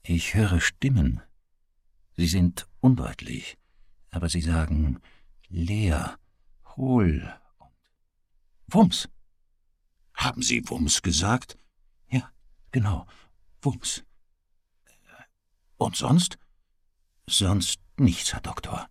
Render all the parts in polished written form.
Ich höre Stimmen. Sie sind undeutlich, aber sie sagen leer, hohl und Wumms. Haben Sie Wumms gesagt? Ja, genau, Wumms. Und sonst? Sonst nichts, Herr Doktor.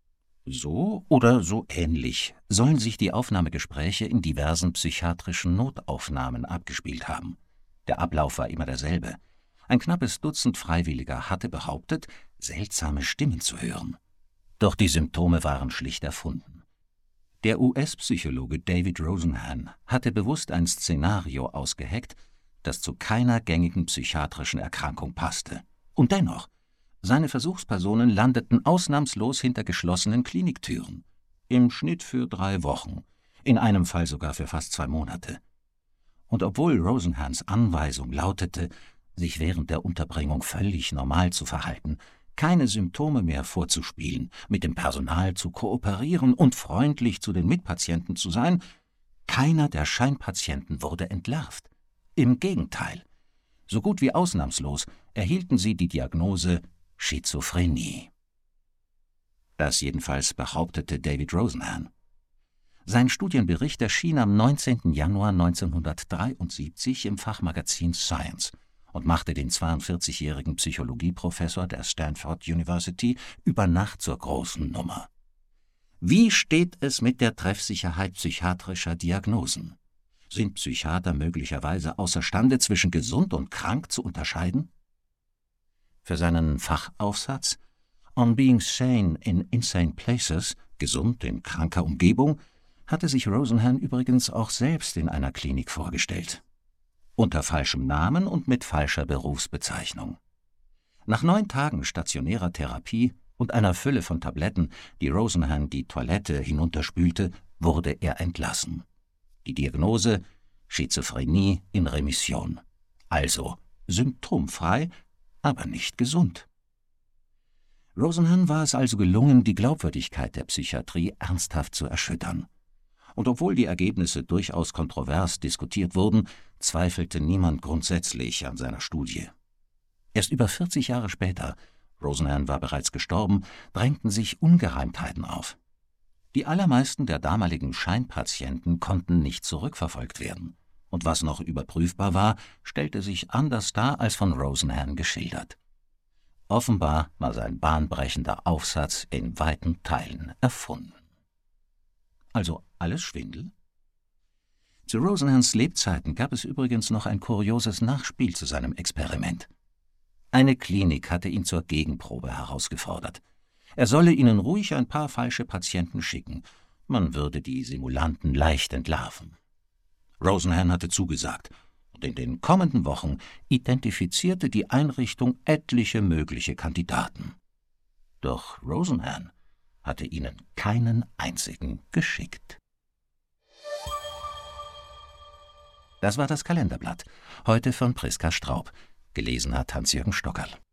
So oder so ähnlich sollen sich die Aufnahmegespräche in diversen psychiatrischen Notaufnahmen abgespielt haben. Der Ablauf war immer derselbe. Ein knappes Dutzend Freiwilliger hatte behauptet, seltsame Stimmen zu hören. Doch die Symptome waren schlicht erfunden. Der US-Psychologe David Rosenhan hatte bewusst ein Szenario ausgeheckt, das zu keiner gängigen psychiatrischen Erkrankung passte. Und dennoch, seine Versuchspersonen landeten ausnahmslos hinter geschlossenen Kliniktüren. Im Schnitt für 3 Wochen, in einem Fall sogar für fast 2 Monate. Und obwohl Rosenhans Anweisung lautete, sich während der Unterbringung völlig normal zu verhalten, keine Symptome mehr vorzuspielen, mit dem Personal zu kooperieren und freundlich zu den Mitpatienten zu sein, keiner der Scheinpatienten wurde entlarvt. Im Gegenteil. So gut wie ausnahmslos erhielten sie die Diagnose Schizophrenie. Das jedenfalls behauptete David Rosenhan. Sein Studienbericht erschien am 19. Januar 1973 im Fachmagazin Science und machte den 42-jährigen Psychologieprofessor der Stanford University über Nacht zur großen Nummer. Wie steht es mit der Treffsicherheit psychiatrischer Diagnosen? Sind Psychiater möglicherweise außerstande, zwischen gesund und krank zu unterscheiden? Für seinen Fachaufsatz On Being Sane in Insane Places, gesund in kranker Umgebung, hatte sich Rosenhan übrigens auch selbst in einer Klinik vorgestellt. Unter falschem Namen und mit falscher Berufsbezeichnung. Nach 9 Tagen stationärer Therapie und einer Fülle von Tabletten, die Rosenhan die Toilette hinunterspülte, wurde er entlassen. Die Diagnose: Schizophrenie in Remission. Also symptomfrei, aber nicht gesund. Rosenhan war es also gelungen, die Glaubwürdigkeit der Psychiatrie ernsthaft zu erschüttern. Und obwohl die Ergebnisse durchaus kontrovers diskutiert wurden, zweifelte niemand grundsätzlich an seiner Studie. Erst über 40 Jahre später, Rosenhan war bereits gestorben, drängten sich Ungereimtheiten auf. Die allermeisten der damaligen Scheinpatienten konnten nicht zurückverfolgt werden. Und was noch überprüfbar war, stellte sich anders dar als von Rosenhan geschildert. Offenbar war sein bahnbrechender Aufsatz in weiten Teilen erfunden. Also alles Schwindel? Zu Rosenhans Lebzeiten gab es übrigens noch ein kurioses Nachspiel zu seinem Experiment. Eine Klinik hatte ihn zur Gegenprobe herausgefordert. Er solle ihnen ruhig ein paar falsche Patienten schicken. Man würde die Simulanten leicht entlarven. Rosenhan hatte zugesagt, und in den kommenden Wochen identifizierte die Einrichtung etliche mögliche Kandidaten. Doch Rosenhan hatte ihnen keinen einzigen geschickt. Das war das Kalenderblatt, heute von Priska Straub. Gelesen hat Hans-Jürgen Stockerl.